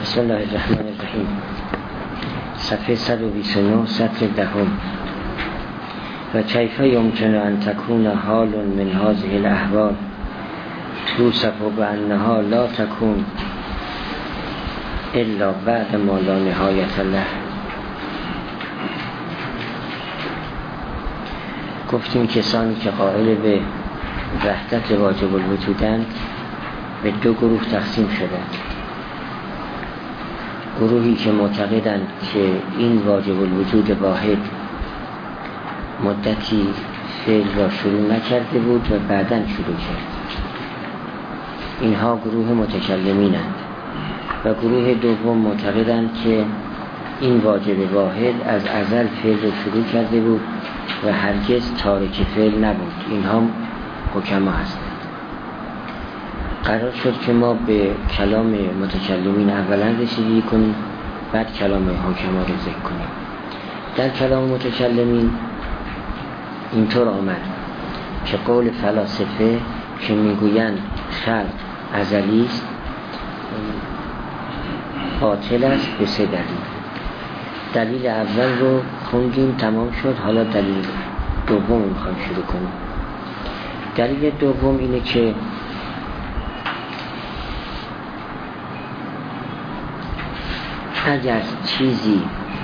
بسم الله الرحمن الرحیم. صفحه 129 سطر دهم. و کیف یمکن ان تکون حال من هذه الاحوال توصف بانها لا تکون الا بعد ما لا نهایت له. گفتیم کسانی که قائل به وحدت واجب الوجودند به دو گروه تقسیم شدند. گروهی که معتقدند که این واجب الوجود واحد مدتی فعل را شروع نکرده بود و بعداً شروع کرد. اینها گروه متکلمینند. و گروه دوم معتقدند که این واجب واحد از ازل فعل را شروع کرده بود و هرگز تارک فعل نبود. اینها حکما هستند. قرار شد که ما به کلام متکلمین اولا رسیدگی کنیم، بعد کلام حکما رو ذکر کنیم. در کلام متکلمین اینطور آمد که قول فلاسفه که میگویند خلق ازلی است باطل است به سه دلیل. دلیل اول رو خوندیم تمام شد، حالا دلیل دوم میخوایم شروع کنیم. دلیل دوم اینه که اگر چیزی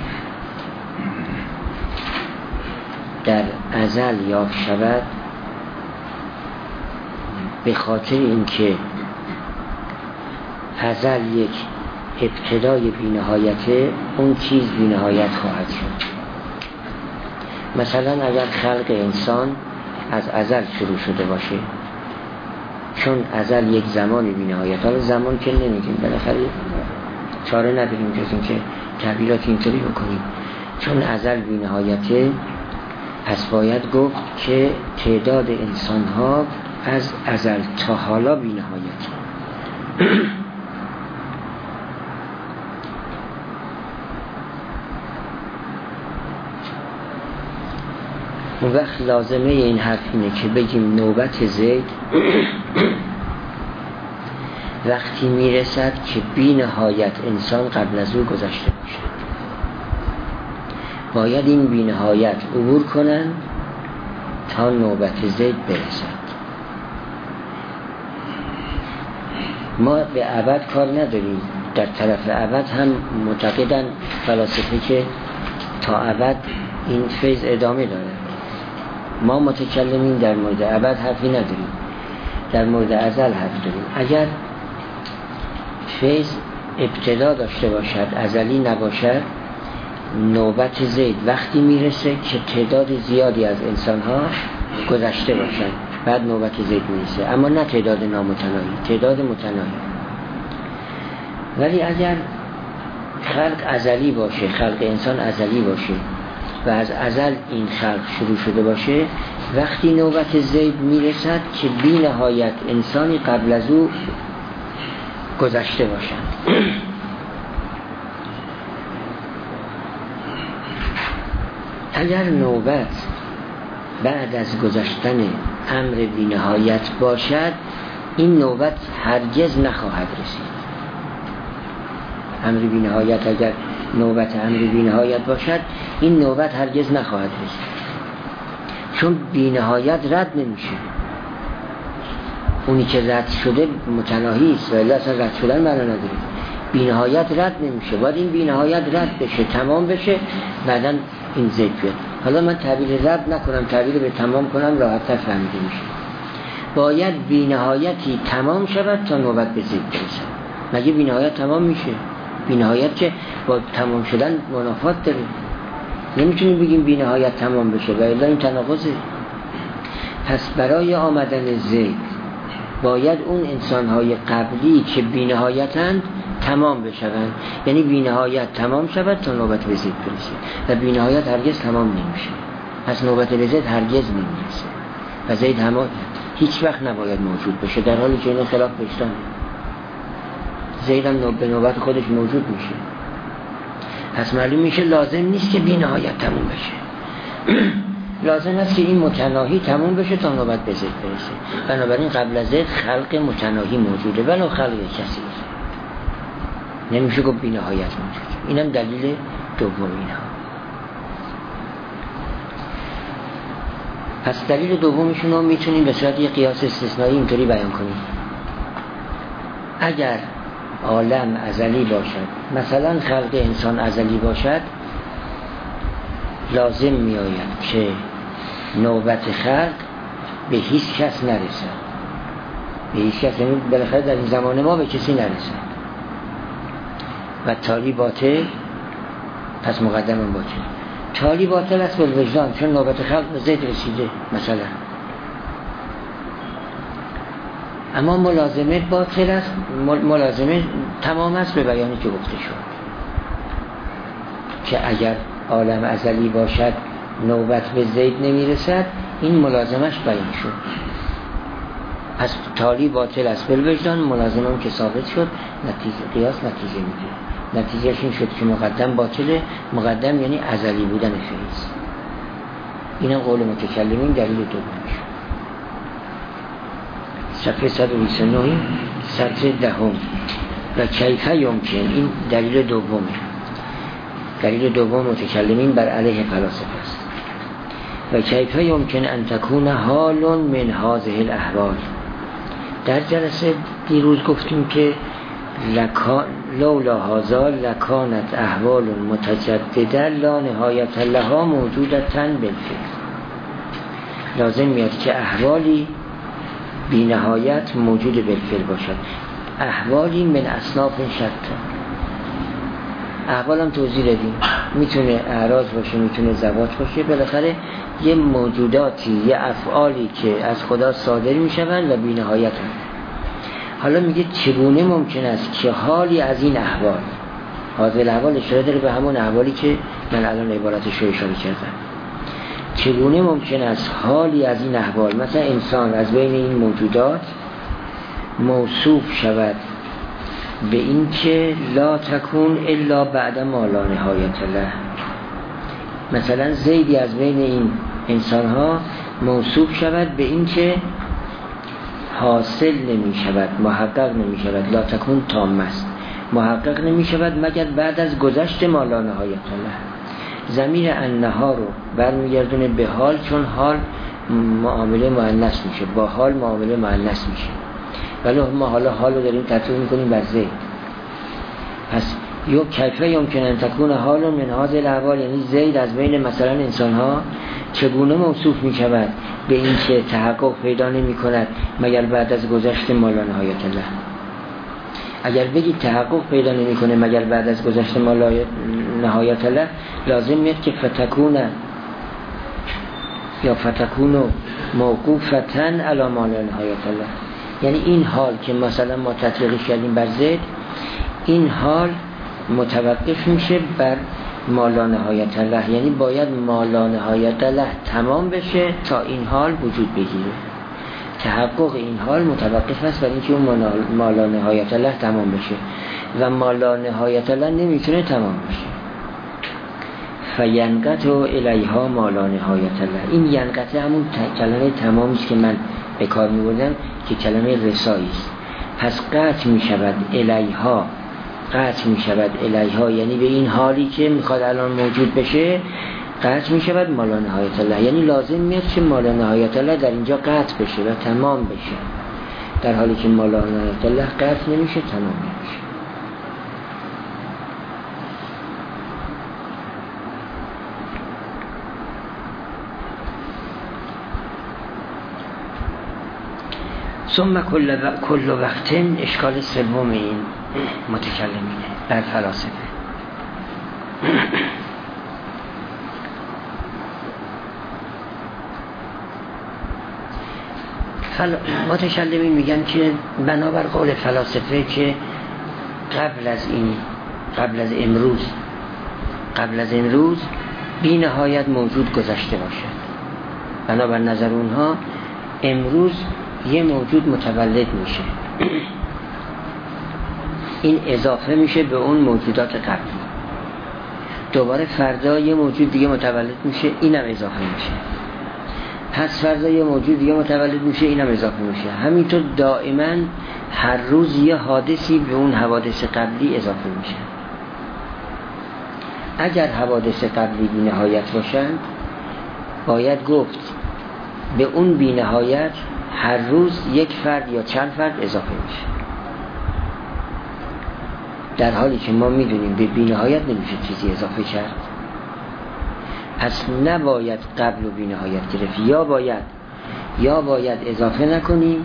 در ازل یافت شود به خاطر اینکه ازل یک ابتدای بی‌نهایته، اون چیز بی‌نهایت خواهد شد. مثلا اگر خلق انسان از ازل شروع شده باشه، چون ازل یک زمان بی‌نهایت، حالا زمان که نمیگیم، بالاخره چاره نداریم جز این که تعبیرات اینطوری بکنیم. چون ازل بی‌نهایته پس باید گفت که تعداد انسان ها از ازل تا حالا بی‌نهایت. اون وقت لازمه این حرف اینه که بگیم نوبت زید وقتی میرسد که بی نهایت انسان قبل از او گذشته باشد. باید این بی نهایت عبور کنن تا نوبت زید برسد. ما به ابد کار نداریم. در طرف ابد هم معتقدن فلاسفه که تا ابد این فیض ادامه داره. ما متکلمین در مورد ابد حرفی نداریم، در مورد ازل حرف داریم. اگر فیض ابتدا داشته باشد، ازلی نباشد، نوبت زید وقتی میرسه که تعداد زیادی از انسان‌ها گذشته باشند، بعد نوبت زید میرسه. اما نه تعداد نامتناهی، تعداد متناهی. ولی اگر خلق ازلی باشه، خلق انسان ازلی باشه و از ازل این خلق شروع شده باشه، وقتی نوبت زید میرسد که بی نهایت انسانی قبل از او گذشته باشند. اگر نوبت بعد از گذشتن امر بی نهایت باشد، این نوبت هرگز نخواهد رسید. امر بی نهایت اگر نوبت امر بی نهایت باشد، این نوبت هرگز نخواهد رسید، چون بی نهایت رد نمیشه. اونی که رد شده متناهی است، ولی اصلا رد شدن معنا نداره. بی نهایت رد نمیشه، باید این بی نهایت رد بشه، تمام بشه، بعدن این زید بیاد. حالا من تعبیر رد نکنم، تعبیر به تمام کنم، راحت‌تر فهمیده میشه. باید بی نهایتی تمام شود تا نوبت به زید برسه. مگه بی نهایت تمام میشه؟ بی نهایت که با تمام شدن منافات داره. نمیتونیم بگیم بی نهایت تمام بشه، و الا این تناقضه. پس برای آمدن زید باید اون انسان‌های قبلی که بی نهایتند تمام بشوند، یعنی بی نهایت تمام شود تا نوبت به زید برسه. و بی نهایت هرگز تمام نمیشه، پس نوبت به زید هرگز نمیرسه و زید هیچ وقت نباید موجود بشه، در حالی که این خلاف بشتن. زید هم به نوبت خودش موجود میشه. پس معلوم میشه لازم نیست که بی نهایت تمام بشه. لازم است که این متناهی تموم بشه تا نوبت به زید برسه. بنابراین قبل از زید خلق متناهی موجوده، ولو خلق کسی. نمیشه گفت بی نهایت موجود. اینم دلیل دوم اینها. پس دلیل دومشون رو میتونیم به صورت یه قیاس استثنایی اینطوری بیان کنیم. اگر عالم ازلی باشد، مثلا خلق انسان ازلی باشد، لازم میآید که نوبت خلق به هیچ کس نرسد. به هیچ کس، یعنی بالاخره در این زمان ما به کسی نرسد و تالی باطل، پس مقدم باطل. تالی باطل است بالوجدان، چون نوبت خلق به زید رسیده مثلا. اما ملازمه باطل است، ملازمه تمام است به بیانی که گفته شد که اگر عالم ازلی باشد نوبت به زید نمیرسد، این ملازمش بیان شد. پس تالی باطل است بالوجدان، ملازمه هم که ثابت شد، نتیجه قیاس نتیجه میگیره. نتیجهش این شد که مقدم باطله. مقدم یعنی ازلی بودن فیض. اینم قول متکلمین دلیل دومش. صفحه 129 سطر دهم. و کیفه یمکن، این دلیل دومه. دلیل دوم متکلمین بر علیه فلاسفه است. و کیفه یمکن ان تکون حال من هذه الاحوال. در جلسه دیروز گفتیم که لولا هذا لکانت احوال متجدده لا نهایت لها موجودتا بالفعل. لازم میاد که احوالی بی نهایت موجود بالفعل باشد. احوالی من اصناف شتى. احوال هم توضیح دادیم، میتونه اعراض باشه، میتونه ذوات باشه، بالاخره یه موجوداتی، یه افعالی که از خدا صادر میشوند و بی نهایت هم. حالا میگه چگونه ممکن است که حالی از این احوال، حاضر احوال اشاره داره به همون احوالی که من الان عبارتش رو اشاره کردم، چگونه ممکن است حالی از این احوال، مثلا انسان از بین این موجودات موصوف شود به این که لا تکون الا بعد ما لا نهایت له. مثلا زیدی از بین این انسان ها موصوف شود به این که حاصل نمی شود، محقق نمی شود. لا تکون تام است، محقق نمی شود مگر بعد از گذشت ما لا نهایت له. ضمیر انها رو برمیگردونه به حال، چون حال معامله مؤنث میشه، با حال معامله مؤنث میشه، ولی ما حالا حال رو داریم تطبیق میکنیم بر زید. پس یو کیفه یمکن ان تکون حال من هذه الاحوال، یعنی زید از بین مثلا انسان ها چگونه موصوف می شود به این که تحقق پیدا نمی کند مگر بعد از گذشت ما لا نهایت له. اگر بگید تحقق پیدا نمی کنه مگر بعد از گذشت ما لا نهایت له، لازم میاد که فتکون یا فتکون موقوفتا علی ما لا نهایت له. یعنی این حال که مثلا ما تطبیقش کردیم بر زید، این حال متوقف میشه بر ما لا نهایت له، یعنی باید ما لا نهایت له تمام بشه تا این حال وجود بگیره. تحقق این حال متوقف است بر اینکه اون ما لا نهایت له تمام بشه و ما لا نهایت له نمیتونه تمام بشه. فینقطع الیها ما لا نهایت له. این ینقطع همون کلمه تمامی است که من به کار می‌بردم که کلمه رسایی است. پس قطع می‌شود الیها، قطع می‌شود الیها یعنی به این حالی که می‌خواد الان موجود بشه قطع می‌شود ما لا نهایت له، یعنی لازم میاد که ما لا نهایت له در اینجا قطع بشه و تمام بشه، در حالی که ما لا نهایت له قطع نمیشه، تمام نمیشه. ثم کل وقت اشکال سوم این متکلمینه در فلاسفه. متکلمین میگن که بنابر قول فلاسفه که قبل از امروز بی نهایت موجود گذشته باشد. بنابر نظر اونها امروز یه موجود متولد میشه، این اضافه میشه به اون موجودات قبلی. دوباره فردا یه موجود دیگه متولد میشه، اینم اضافه میشه. پس فردا یه موجود دیگه متولد میشه، اینم اضافه میشه. همینطور دائما هر روز یه حادثی به اون حوادث قبلی اضافه میشه. اگر حوادث قبلی بی نهایت باشند باید گفت به اون بی نهایت هر روز یک فرد یا چند فرد اضافه میشه، در حالی که ما میدونیم به بی نهایت نمیشه چیزی اضافه کرد. پس نباید قبل و بی نهایت گرفت، یا باید اضافه نکنیم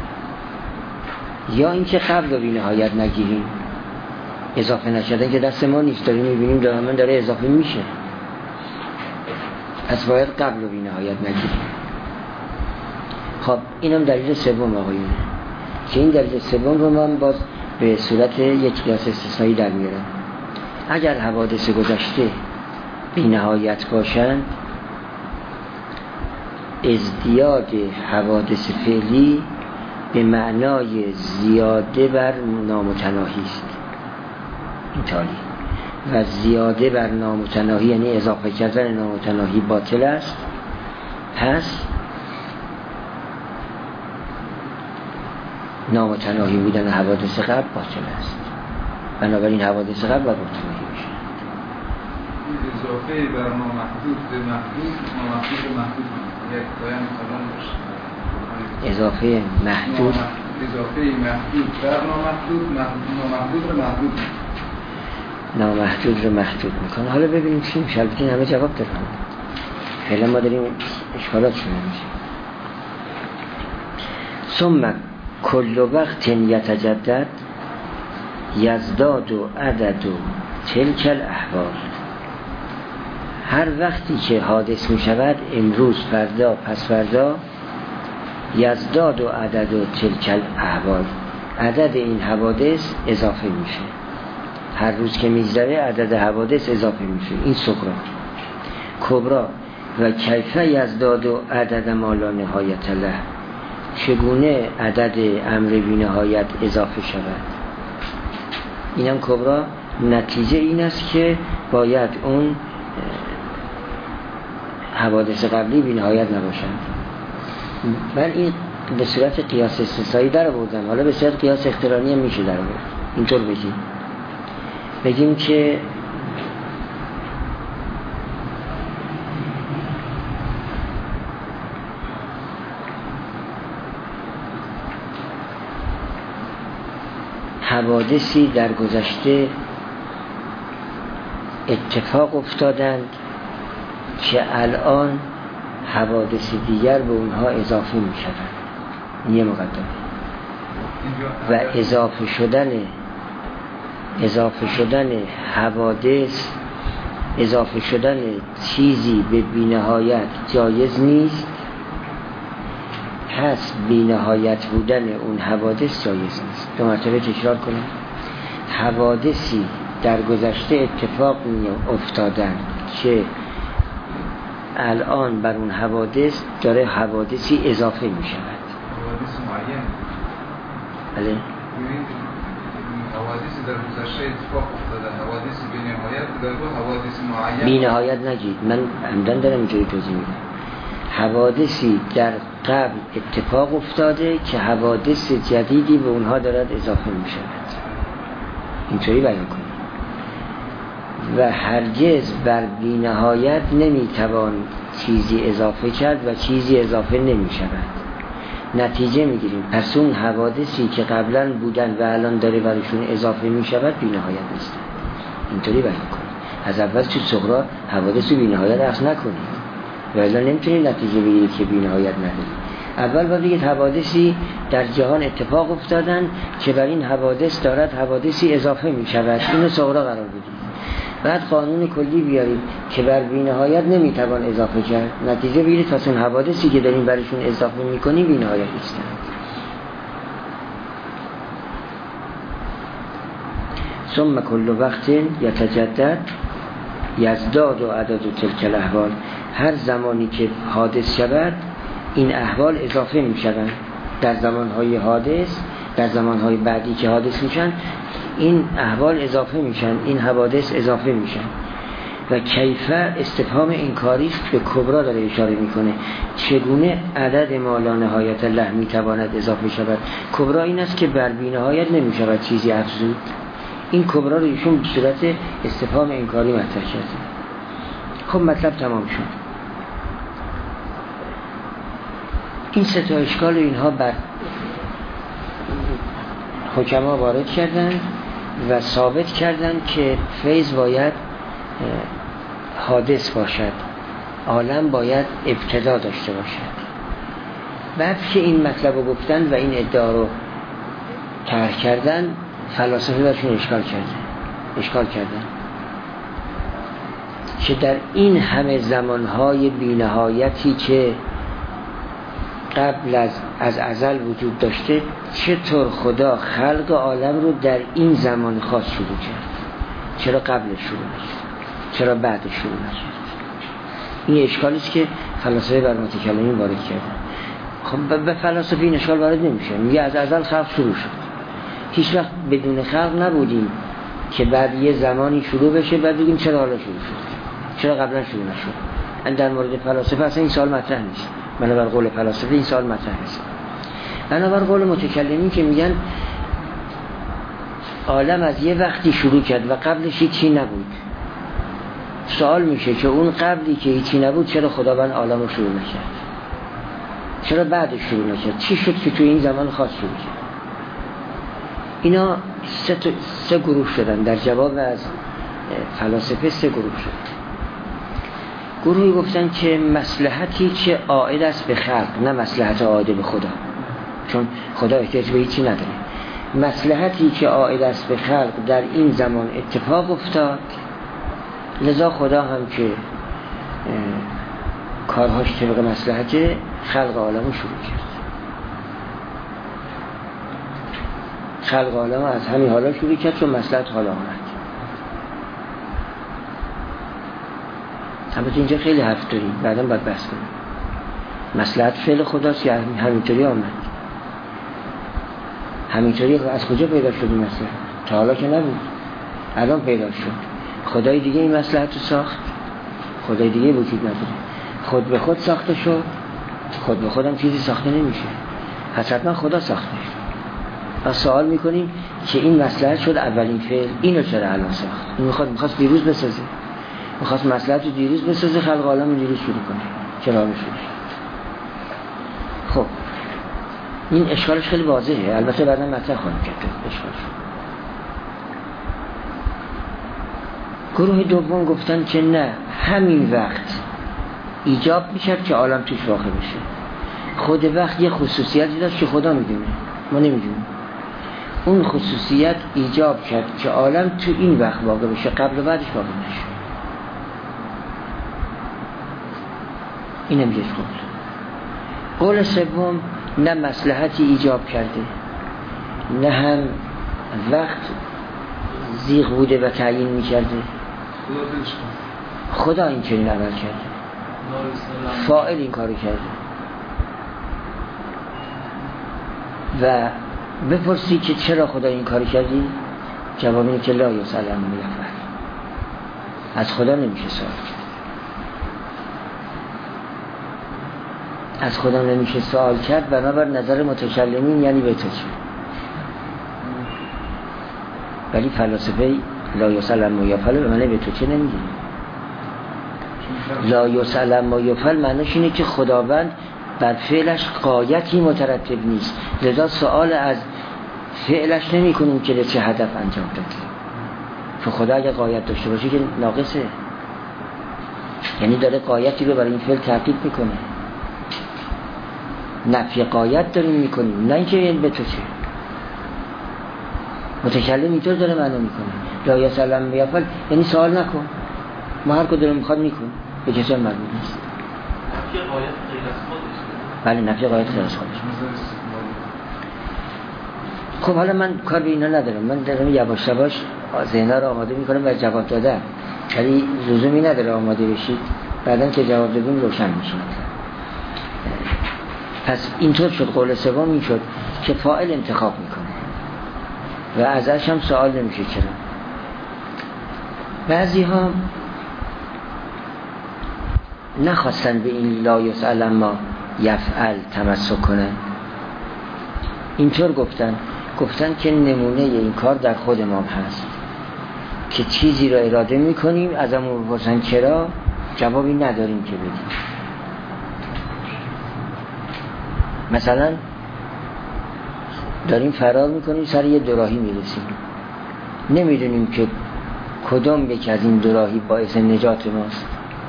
یا اینکه قبل و بی نهایت نگیریم. اضافه نشدن که دست ما نیست، داریم میبینیم داره اضافه میشه، پس باید قبل و بی نهایت نگیریم. خب اینم دلیل سوم آقایونه، که این دلیل سوم رو من باز به صورت یک قیاس استثنایی در میارم. اگر حوادث گذشته بی نهایت باشند، ازدیاد حوادث فعلی به معنای زیاده بر نامتناهی است اینطوری، و زیاده بر نامتناهی یعنی اضافه کردن نامتناهی باطل است. پس نامتناهی بودن حوادث قبل باطل است، بنابراین حوادث قبل باید متناهی میشه. اضافه بر نامحدود به محدود، نامحدود به محدود یک بیان مثلا باشه. اضافه محدود بر نامحدود، نامحدود رو محدود نامحدود رو محدود میکنه. حالا ببینیم چی میشه. البته همه جواب دادن، فعلا ما داریم اشکالات شده میشه. ثم کل وقت یتجدد یزداد و عدد و تلک الاحوال. هر وقتی که حادث می شود، امروز، فردا، پس فردا، یزداد و عدد و تلک الاحوال، عدد این حوادث اضافه میشه. هر روز که میگذره عدد حوادث اضافه میشه. این صغرا. کبرا و کیف یزداد و عدد ما لا نهایت له، چگونه عدد امر بی نهایت اضافه شود. اینم کبرا. نتیجه این است که باید اون حوادث قبلی بی نهایت نباشند. من این به صورت قیاس استثنایی در آوردم، حالا به صورت قیاس اقترانی هم میشه در آورد. اینطور بگیم که حوادثی در گذشته اتفاق افتادند که الان حوادث دیگر به اونها اضافه می شدند. یه مقدمه. و اضافه شدن حوادث، اضافه شدن چیزی به بی‌نهایت جایز نیست، پس بی‌نهایت بودن اون حوادث جایز نیست. دو مرتبه تکرار کنم. حوادثی در گذشته اتفاق افتادن که الان بر اون حوادث داره حوادثی اضافه می شود. حوادث معین. بله. حوادثی در گذشته اتفاق افتاده، حوادثی بی نهایت در حوادث معین. بی نهایت نگید، من عمدن دارم اینجوری توضیح میدم. حوادثی در قبل اتفاق افتاده که حوادث جدیدی به اونها دارد اضافه می شود. اینطوری بیان کنید. و هرگز بر بی نهایت نمی توان چیزی اضافه کرد و چیزی اضافه نمی شود. نتیجه می گیریم پس اون حوادثی که قبلا بودن و الان داره برشون اضافه می شود بی نهایت نیست. اینطوری بیان کنید. از اول تو صغرا حوادث بی نهایت اخذ نکنید و الا نمیتونید نتیجه بگیرید که بی نهایت ندارید. اول باید بگید حوادثی در جهان اتفاق افتادن که بر این حوادث دارد حوادثی اضافه می شود. اینو صغرا قرار بدید. بعد قانون کلی بیارید که بر بی نهایت نمیتوان اضافه کرد. نتیجه بگیرید پس اون حوادثی که دارین برشون اضافه میکنی بی نهایت نیستند. ثم کل وقت یتجدد یزداد و عدد و تلک الاحوال. هر زمانی که حادث شود این احوال اضافه می شوند. در زمانهای حادث، در زمانهای بعدی که حادث میشن این احوال اضافه میشن، این حوادث اضافه میشن. و کیف استفهام انکاری است به کبرا داره اشاره میکنه. چگونه عدد ما لا نهایت له میتواند اضافه شود؟ کبرا این است که بر بی نهایت نمیشود چیزی افزود. این کبرا رو ایشون به صورت استفهام انکاری مطرح کرده. خب مطلب تمام شد. این سه تا اشکال اینها بر حکما وارد کردن و ثابت کردن که فیض باید حادث باشد، عالم باید ابتدا داشته باشد. بعد که این مطلب رو گفتن و این ادعا رو طرح کردن، فلاسفه برشون اشکال کردن که در این همه زمانهای بی‌نهایتی که قبل از ازل وجود داشته، چطور خدا خلق عالم رو در این زمان خاص شروع کرد؟ چرا قبلش شروع نشد؟ چرا بعدش شروع نشد؟ این اشکالی است که فلاسفه بر متکلمین وارد کردن. خب به فلاسفه این اشکال وارد نمیشه. میگه از ازل خلق شروع شد. هیچ وقت بدون خلق نبودیم که بعد یه زمانی شروع بشه بعد بگیم چرا حالا شروع شد؟ چرا قبلا شروع نشد؟ در مورد فلاسفه اصلا این سوال مطرح نیست. بنابر قول فلاسفه این سوال مطرح نیست. بنابر قول متکلمین که میگن عالم از یه وقتی شروع کرد و قبلش هیچی نبود. سوال میشه که اون قبلی که هیچی نبود چرا خداوند عالم رو شروع نکرد؟ چرا بعدش شروع نکرد؟ چی شد که توی این زمان خاص شروع کرد؟ اینا سه گروه شدن. در جواب از فلاسفه سه گروه شدن. گروهی گفتن که مصلحتی که عائد است به خلق، نه مصلحت عائد به خدا، چون خدا احتیاج به هیچی نداره. مصلحتی که عائد است به خلق در این زمان اتفاق افتاد، لذا خدا هم که کارهاش طبق مصلحت خلق عالم شروع کرد. خلق عالم از همین حالا شروع کرد چون مصلحت حالا آمد. البته اینجا خیلی حرف داریم، بعدا باید بحث کنیم. مصلحت فعل خداست یا همینطوری آمد؟ همینطوری از کجا پیدا شد این مصلحت؟ تا حالا که نبود، الان پیدا شد. خدای دیگه این مصلحت رو ساخت؟ خدای دیگه وجود نداره. خود به خود ساخته شد؟ خود به خودم چیزی ساخته نمیشه، پس حتما خدا ساخته. و سوال میکنیم که این مصلحت شد اولین فعل، اینو چرا الان ساخت؟ این میخواست دیروز بسازه، میخواست مصلحت رو دیروز بسازه، خلق عالم رو دیروز شروع کنه، چرا حالا شروع شد؟ خب این اشکالش خیلی واضحه، البته بعدا مطرح خواهیم کرد اشکالش. گروه دوم گفتن که نه، همین وقت ایجاب میشد که عالم توش واقع بشه. خود وقت یه خصوصیتی داشت که خدا میدونه، ما نمیدونیم. اون خصوصیت ایجاب کرد که عالم تو این وقت واقع بشه، قبل و بعدش واقع نشه. اینم یک قول. قول سوم نه مصلحتی ایجاب کرده، نه هم وقت زیغ بوده و تعیین میکرده. خدا این چنین عمل کرده، فاعل این کارو کرده. و بپرسی که چرا خدا این کارو کردی؟ جواب اینه که لا یسأل عما یفعل. از خدا نمیشه سوال کرد. از خدا نمیشه سوال کرد، بنابر نظر متکلمین یعنی به تو چه. ولی فلاسفه لا یسأل عما یفعل به معنی به تو چه نمیگه. لا یسأل عما یفعل معنیش اینه که خداوند بر فعلش غایتی مترتب نیست، لذا سوال از فعلش نمی کنیم که چه هدف انجام داده. چون خدا اگه غایت داشته باشه که ناقصه، یعنی داره غایتی رو برای این فعل تحقیق میکنه. نفی غایت داریم میکنیم، نه اینکه به تو چه. متکلم اینطور داره معنا میکنه لا یسأل عما یفعل، یعنی سوال نکن، ما هر کدوم میخواد میکن، به کسی هم مربوط نیست. نفی غایت غیر از خودش. بله نفی غایت غیر از خودش. خب حالا من کار به اینا ندارم، من دارم یواش یواش ذهن‌ها رو آماده میکنم برای جواب دادن، ولی لزومی نداره آماده بشید، بعدن که جواب دادیم روشن میشه. پس اینطور شد. قول سوم این شد که فاعل انتخاب میکنه و ازش هم سوال نمیشه چرا. بعضی ها نخواستن به این لا یسأل ما یفعل تمسک کنن. اینطور گفتن که نمونه این کار در خود ما هست که چیزی را اراده میکنیم، ازمون بپرسن چرا، جوابی نداریم که بدیم. مثلا داریم فرار میکنیم، سر یه دوراهی میرسیم، نمیدونیم که کدام یک از این دوراهی باعث نجات ماست.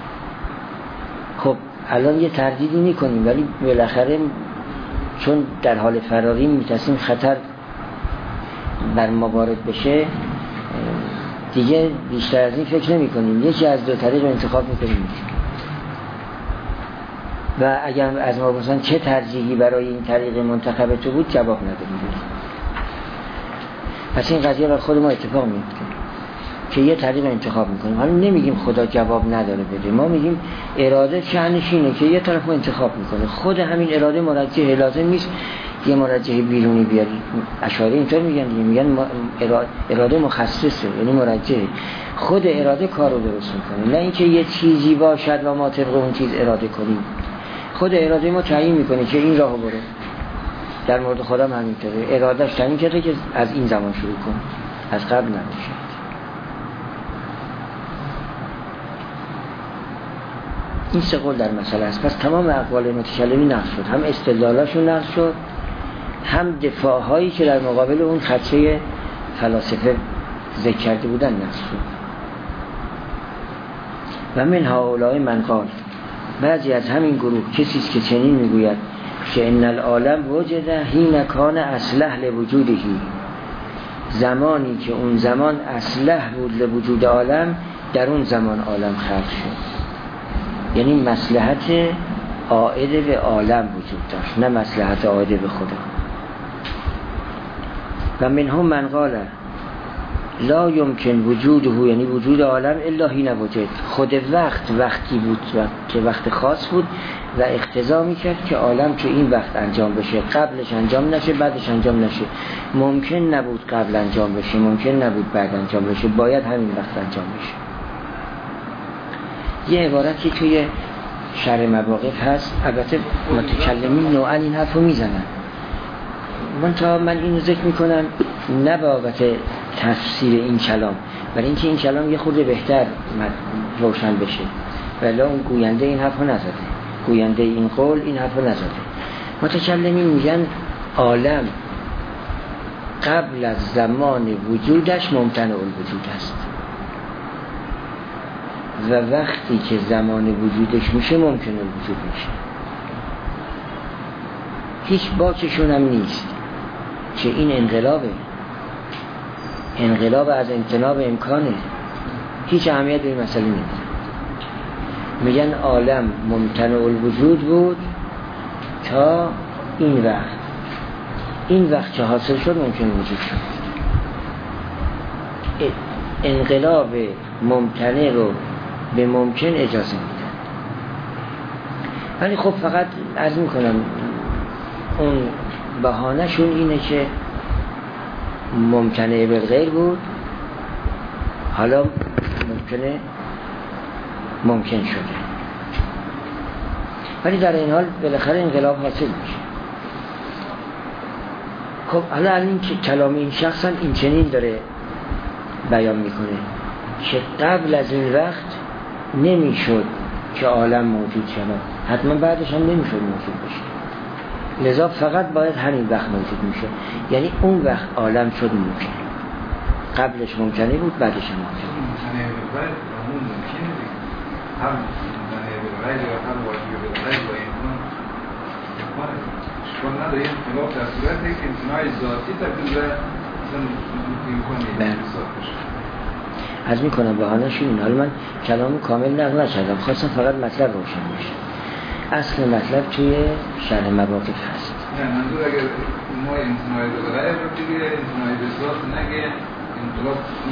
خب الان یه تردیدی میکنیم، ولی بالاخره چون در حال فراریم میترسیم خطر بر ما وارد بشه، دیگه بیشتر از این فکر نمی کنیم، یکی از دو طریق رو انتخاب میکنیم. و اگر از ما بپرسن چه ترجیحی برای این طریق منتخب تو بود، جواب نداریم. پس این قضیه بر خود ما اتفاق میفته که یه طریق انتخاب میکنیم. حالا نمیگیم خدا جواب نداره بده، ما میگیم اراده شأنش اینه که یه طرف رو انتخاب میکنه. خود همین اراده مرجحه، لازم نیست یه مرجح بیرونی بیاری. اشاعره اینطور میگن اراده مخصصه، یعنی مرجحه. خود اراده کار رو درست میکنه، نه اینکه یه چیزی باشد و ما طبق اون چیز اراده کنیم. خود اراده ما تعیین میکنه که این راهو برو. در مورد خودم همینطوره، ارادهش تعیین کرده که از این زمان شروع کن، از قبل نباشه. این سه قول در مسئله است. پس تمام اقوال متکلمی نقض شد، هم استدلالاشون نقض شد، هم دفاعهایی که در مقابل اون خدشه فلاسفه ذکر کرده بودن نقض شد. و من هؤلاء من قال، بعضی از همین گروه کسی است که چنین میگوید که ان العالم وجد حین کان اصلح لوجودهی، زمانی که اون زمان اصلح بود لوجود عالم، در اون زمان عالم خلق شد. یعنی مصلحت عائد به عالم وجود داشت، نه مصلحت عائد به خدا. و منهم من قال لا یمکن وجوده، یعنی وجود عالم الا حین وجد، خود وقتی بود که وقت خاص بود و اقتضا میکرد که عالم تو این وقت انجام بشه، قبلش انجام نشه، بعدش انجام نشه. ممکن نبود قبل انجام بشه، ممکن نبود بعد انجام بشه، باید همین وقت انجام بشه. یه عبارتی توی شرح مواقف هست، البته متکلمین نوعا این حرف رو میزنن، من اینو ذکر میکنم نه بابت تفسیر این کلام، ولی اینکه این کلام یه خورده بهتر روشن بشه. ولی اون گوینده این حرف رو نزده، گوینده این قول این حرف رو نزده. متکلمین میگن عالم قبل از زمان وجودش ممتنع الوجود است و وقتی که زمان وجودش میشه ممکن الوجود میشه. هیچ باکشون هم نیست که این انقلاب از امتناع امکانه، هیچ اهمیت به این مسئله نیست. میگن عالم ممتنع الوجود بود تا این وقت که حاصل شد ممکن وجود شد. انقلاب ممتنع رو به ممکن اجازه میدن. ولی خب فقط عرض میکنم اون بهانه‌شون اینه که ممکنه بالغیر بود، حالا ممکن شده. ولی در این حال بالاخره انقلاب حاصل میشه. خب حالا این که کلام این شخص هم این چنین داره بیان میکنه که قبل از این وقت نمیشد که عالم موجود شود، حتما بعدش هم نمیشد موجود بشه، لذا فقط باید همین وقت موجود میشه. یعنی اون وقت عالم شد ممکن، قبلش ممکنه بود، بعدش هم ممکنه. ممکنه بالغیر همون ممکنه دیگه، هم ممکنه بالغیر و هم واجب بالغیر و امکان شکل نداره. این خلاف در صورت یک امتناع ذاتی تبدیل به امکانی حساب بشه. عرض میکنم بهانه‌شون این. حالا من کلامو کامل نقل نکردم، خواستم فقط مطلب روشن بشه. اصل مطلب توی شرح مواقف هست. نه منظور اگر ما امتناع بالغیر رو بگیره، امتناع به ذات نگه، انقلاب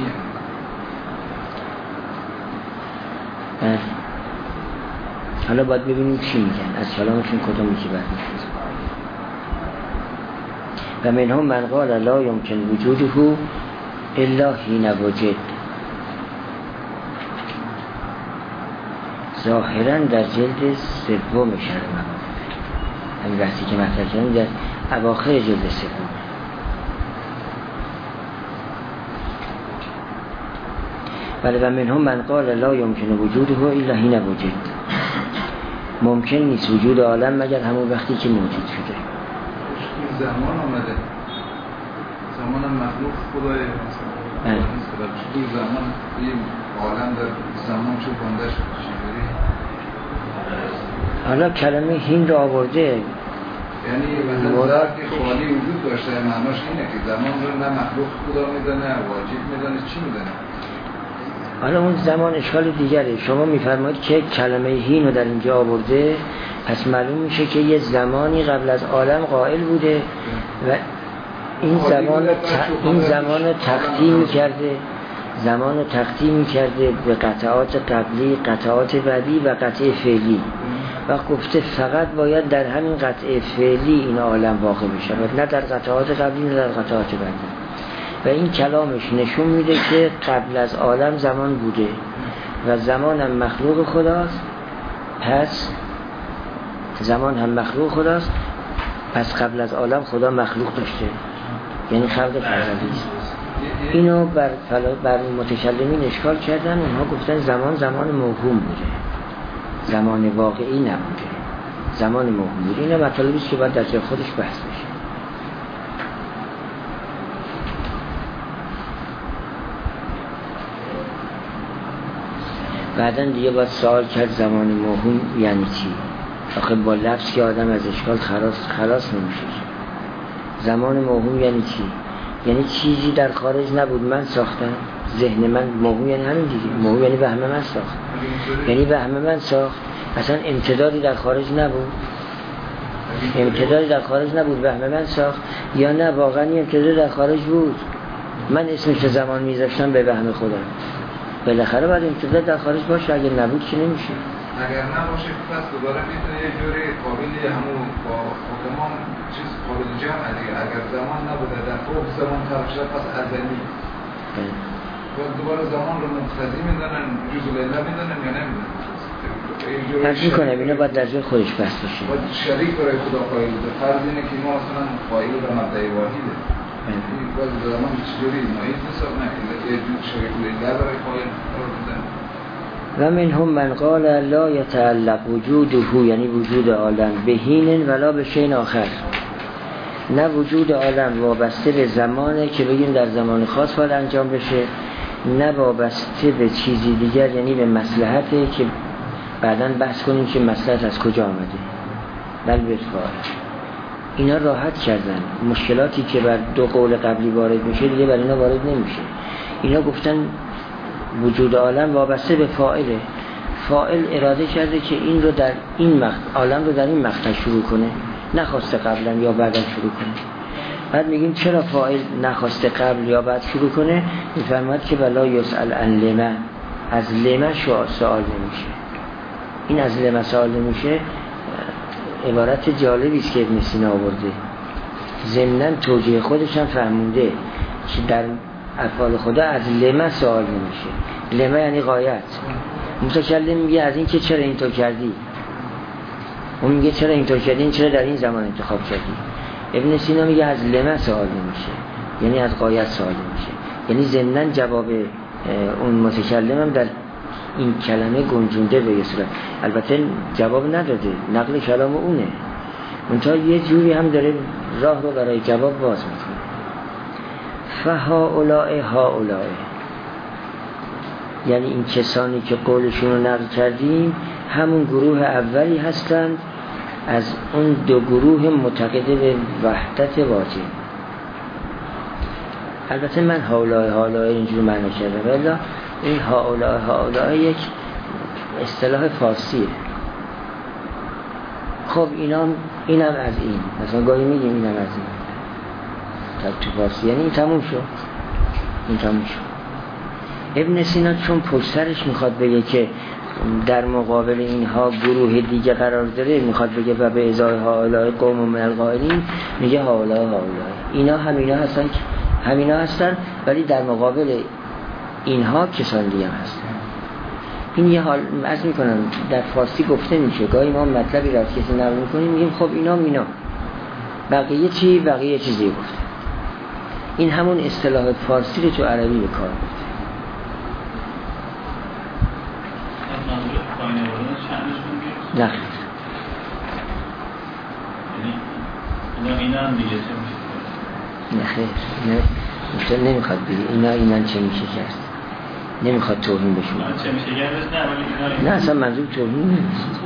نیه. حالا باید ببینیم چی میگن، از کلامشون کدوم میشه برمی‌خواد. و منهم من قال لا یمکن وجوده الا حین وجد، ظاهرا در جلد سوم شرح مقام، همین بحثی که مطرح کردیم در اواخر جلد سوم. ولی و منهم من قال لا یمکن وجوده الا حین وجد، ممکن نیست وجود عالم مگر همون وقتی که موجود شده. این زمان آمده، زمان هم مخلوق خدای مثلا این زمان این عالم در زمان چون بندش چجوری؟ حالا کلمه هین را آورده، یعنی مثلا ظرفی خالی وجود داشته، معناش اینه که زمان رو نه مخلوق خدا میدانه، واجب میدانه، چی میدانه؟ حالا اون زمان اشکال دیگره. شما میفرمایید که کلمه هین رو در اینجا آورده، پس معلوم میشه که یه زمانی قبل از عالم قائل بوده و این زمان رو تقدیم کرده، زمان رو تقدیم کرده به قطعات قبلی، قطعات بعدی و قطعه فعلی و گفته فقط باید در همین قطعه فعلی این عالم واقع بشه و نه در قطعات قبلی نه در قطعات بعدی. و این کلامش نشون میده که قبل از عالم زمان بوده و زمان هم مخلوق خداست، پس زمان هم مخلوق خداست، پس قبل از عالم خدا مخلوق داشته، یعنی خلق فرزندی است. اینو بر متکلمین اشکال کردن، اونها گفتن زمان موهوم بوده، زمان واقعی نبوده، زمان موهوم بوده. اینه مطالبی است که باید در جای خودش بحث بشه. بعداً دیگه باید سوال کرد زمان موهوم یعنی چی؟ آخه با لفظ که آدم از اشکال خلاص نمیشه. زمان موهوم یعنی چی؟ یعنی چیزی در خارج نبود من ساختم، ذهن من موهوم یعنی همین دیگه، موهوم یعنی وهم من ساخت، یعنی وهم من ساخت، اصلا امتدادی در خارج نبود، امتدادی در خارج نبود وهم من ساخت، یا نه واقعا امتداد در خارج بود، من اسمش زمان میذاشتم به وهم خودم. بالاخره باید امتداد در خارج باشه، اگر نبود که نمیشه. اگر نباشه پس دوباره میتونه یه جوری قابلی همون با تمام چیز خارج جمع دیگه. اگر زمان نبوده در فوق زمان خلق شده پس ازلی و دوباره زمان رو مقتضی میدونن، جزء لیله میدونن یا نمیدونن. پس میکنم اینا باید در جای خودش بحث بشه. باید شریک برای خدا قائل بوده. فرض اینه که ما اصلا قائل به مبدأ واحده. باید زمان چجوری نایید حساب نکنه یه جور شریک لیله برای قائل قرار بودن. و منهم من قال لا يتعلق وجوده، یعنی وجود عالم، به حین ولا به شیء آخر، نه وجود عالم وابسته به زمانه که بگیم در زمان خاص باید انجام بشه، نه وابسته به چیزی دیگر یعنی به مصلحته که بعداً بحث کنیم که مصلحت از کجا آمده، بل به فعل. اینا راحت کردن مشکلاتی که بر دو قول قبلی وارد میشه دیگه بر اینا وارد نمیشه. اینا گفتن وجود عالم وابسته به فاعله، فاعل اراده کرده که این رو در این عالم رو در این مقطع شروع کنه، نخواسته قبلا یا بعدا شروع کنه. بعد میگیم چرا فاعل نخواسته قبل یا بعد شروع کنه؟ میفرماید که ولا یسأل عن لما، از لما سوال نمیشه. این از لما سوال نمیشه عبارت جالبی است که ابن سینا آورده، ضمناً توجیه خودش هم فهمونده که در افعال خدا از لما سوال نمیشه. لما یعنی غایت. متکلم میگه از این که چرا اینطور کردی، اون میگه چرا اینطور کردی، چرا در این زمان انتخاب کردی. ابن سینا میگه از لما سوال نمیشه، یعنی از غایت سوال نمیشه، یعنی ضمناً جواب اون متکلم هم در این کلمه گنجونده به یه صورت. البته جواب نداده، نقل کلام اونه، منتها یه جوری هم داره راه رو برای جواب باز میکنه. فهؤلاء یعنی این کسانی که قولشون رو نقل کردیم همون گروه اولی هستند از اون دو گروه معتقد به وحدت واجب. البته من هؤلاء اینجور معنی کردم، ولی این هؤلاء یک اصطلاح فارسیه. خب اینم از این، مثلا گاهی میگیم اینم از این تو فارسی، یعنی این تموم شد. ابن سینا چون پشترش میخواد بگه که در مقابل اینها گروه دیگه قرار داره، میخواد بگه و به ازای هؤلاء قوم من القائلین، میگه هؤلاء اینا همینا هستن، ولی در مقابل اینها کسان دیگه هستن. این یه حال عرض میکنم در فارسی گفته میشه، گاهی ما مطلبی را از کسی نقل میکنیم میگیم خب اینا بقیه چی؟ بقیه چیزی گفته. این همون اصطلاحات فارسی رو تو عربی به کار برده. نه اینا هم دیگه چه میشه؟ نه خیر، نه نمیخواد بگه اینا چه میشه کرد، نمیخواد توهین بشون. چه میشه کرد؟ نه اصلا منظور توهین نیست.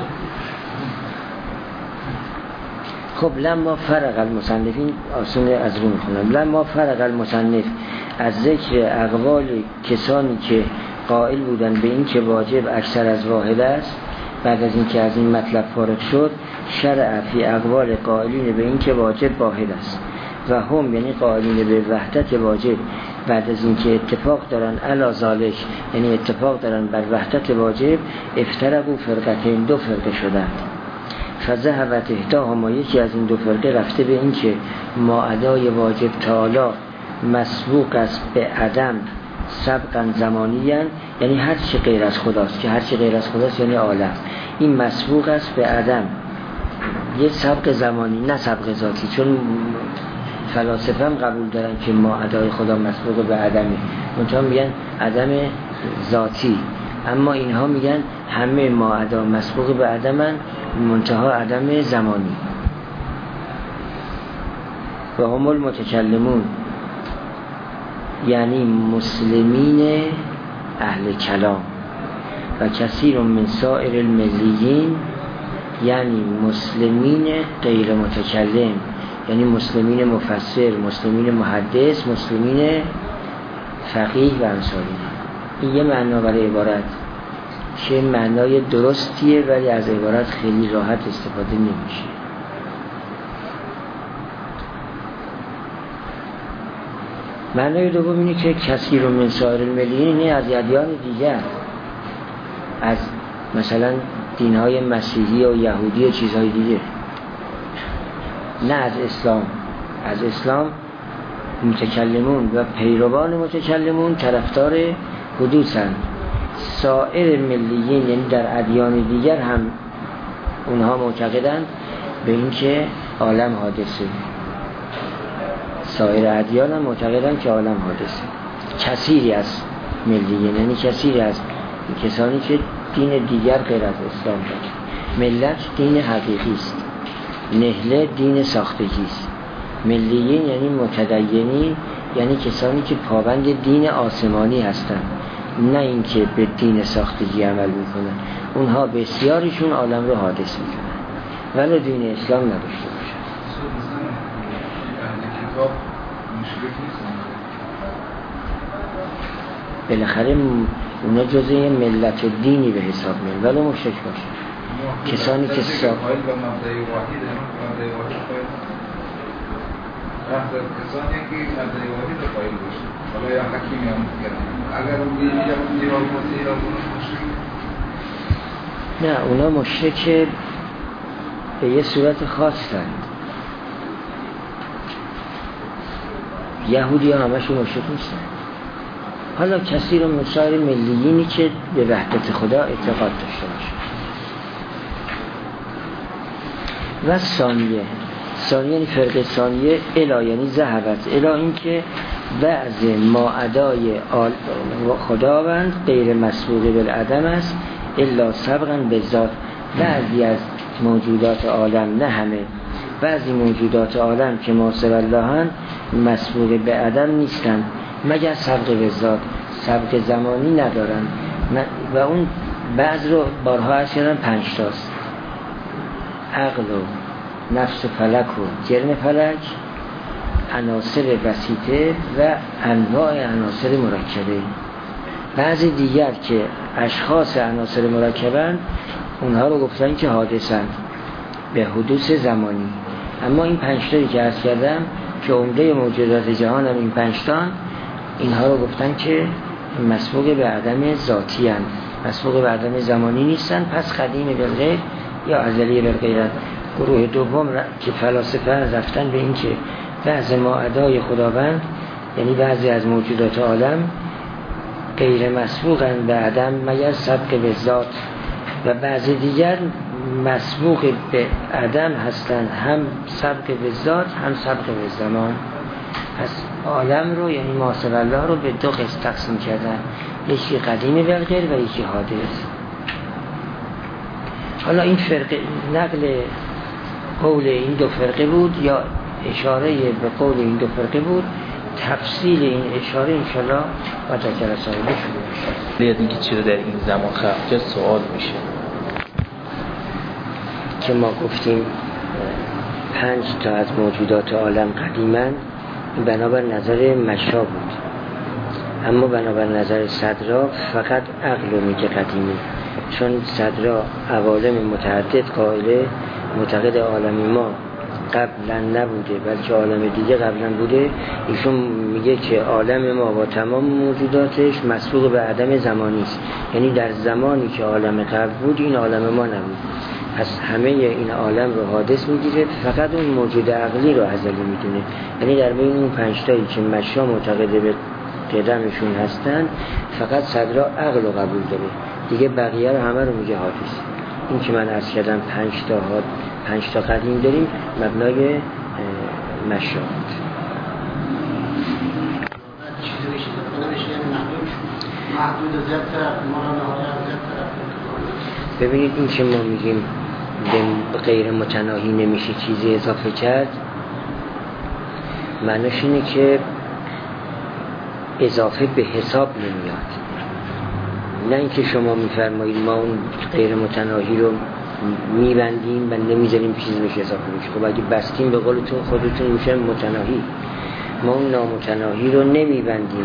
خب لما فرق المصنف، این آسان از رو میخونم، لما فرق المصنف از ذکر اقوال کسانی که قائل بودن به این که واجب اکثر از واحد است، بعد از این که از این مطلب فارغ شد، شرع فی اقوال قائلین به این که واجب واحد است و هم یعنی قائلین به وحدت واجب، بعد از این که اتفاق دارن علی ذالک یعنی اتفاق دارن بر وحدت واجب، افترقوا فرقتین، دو فرقه شدند. فذهبت احداهما، یکی از این دو فرقه رفته به این که ما ادای واجب تعالی مسبوق است به عدم سبقا زمانیاً، یعنی هر چی غیر از خداست، که هر چی غیر از خداست یعنی عالم، این مسبوق است به عدم، یه سبق زمانی نه سبق ذاتی. چون فلاسفه هم قبول دارن که ما ادای خدا مسبوق به عدمه، منتها میگن عدم ذاتی، اما اینها میگن همه ما ادا مسبوق به عدمن، منتها عدم زمانی. و هم المتکلمون یعنی مسلمین اهل کلام، و کثیر من سائر الملیین یعنی مسلمین غیر متکلم، یعنی مسلمین مفسر، مسلمین محدث، مسلمین فقیه و امثالی. این یه معنا برای عبارت که معنای درستیه، ولی از عبارت خیلی راحت استفاده نمیشه. معنای دوم اینه که کثیر من سائر الملیین، نه از ادیان دیگر، از مثلا دینهای مسیحی و یهودی و چیزهای دیگه، نه از اسلام. از اسلام متکلمون و پیروان متکلمون طرفدار حدوثن. سایر ملیین یعنی در ادیان دیگر هم اونها معتقدند به این که عالم حادثه. سایر ادیان هم معتقدند که عالم حادثه. کثیری از ملیین یعنی کثیری از کسانی که دین دیگر غیر از اسلام دارند. ملت دین حقیقی است، نهله دین ساختگی است. ملیین یعنی متدینی، یعنی کسانی که پابند دین آسمانی هستند، نه اینکه به دین ساختگی عمل میکنن. اونها بسیاریشون عالم رو حادث میکنن ولی دین اسلام نداشته باشن. بالاخره اونا جزء ملت و دینی به حساب میان ولی مشرک باشن. کسانی که کسانی که مبدأ واحد رو قائل باشن، حالا یا حکیم یا متکلم، اگر اون یهودی یا مسیحی یا مشرک، نه اونا مشرک به یه صورت خاصند. یهودی ها همشون مشرک نیستن. حالا کسی رو مسائر ملیینی که به وحدت خدا اعتقاد داشته باشه. و ثانیه یعنی فرقه ثانیه الا یعنی ذهبت الا، این که بعض ما ادای خداوند غیر مسبوق بالعدم است الا سبقا بالذات. بعضی از موجودات عالم، نه همه، بعضی موجودات عالم که ماسر اللهن مسبوق به عدم نیستند مگر سبق بالذات، سبق زمانی ندارن. و اون بعض رو بارها عرض کردم 5 تاست: عقل و نفس فلک و جرم فلک، عناصر بسیطه و انواع عناصر مرکبه. بعضی دیگر که اشخاص عناصر مرکبن اونها رو گفتن که حادثن به حدوث زمانی. اما این 5 تایی که عرض کردم که عمده موجودات جهان هم این 5 تا، اینها رو گفتن که مسبوق به عدم ذاتی هستند، مسبوق به عدم زمانی نیستن. پس قدیم بالغیر یا ازلی بالغیرت. گروه دوم که فلاسفه رفتن به این که بعض ما ادای خداوند یعنی بعضی از موجودات عالم غیر مسبوقن به عدم مگر سبق به ذات و بعضی دیگر مسبوق به عدم هستند، هم سبق به ذات هم سبق به زمان. پس عالم رو یعنی ماسب الله رو به دو قسم تقسیم کردن، یکی قدیم بالغیر و یکی حادث. حالا این فرقه نقل قول این دو فرقه بود یا اشاره به قول این دو فرقه بود. تفصیل این اشاره انشالله با تا جلسه آینده شروع میشه. یاد اینکه چرا در این زمان خلق کرد سوال میشه که ما گفتیم 5 تا از موجودات عالم قدیمن، بنابر نظر مشا بود، اما بنابر نظر صدرا فقط عقل میگه قدیمی، چون صدرا عوالم متعدد قائله، معتقد عالم ما قبلا نبوده بلکه عالم دیگه قبلا بوده. ایشون میگه که عالم ما با تمام موجوداتش مسبوق به عدم زمانی است، یعنی در زمانی که عالم قبل بود این عالم ما نبود. پس همه این عالم رو حادث میگیره، فقط اون موجود عقلی رو ازلی میدونه. یعنی در بین اون 5 تایی که مشا معتقد به قدمشون هستن فقط صدرا عقل رو قبول داره، دیگه بقیه رو همه رو میگه حادث. این که من عرض کردم 5 تا قدیم داریم مبنای مشا. ببینید این که ما میگیم به غیر متناهی نمیشه چیزی اضافه کرد، معنیش اینه که اضافه به حساب نمیاد. نه اینکه شما میفرمایید ما اون غیر متناهی رو میبندیم و نمیذاریم چیزی بهش اضافه بشه. خب اگه بستیم به قولتون خودتون میشه متناهی. ما اون نامتناهی رو نمیبندیم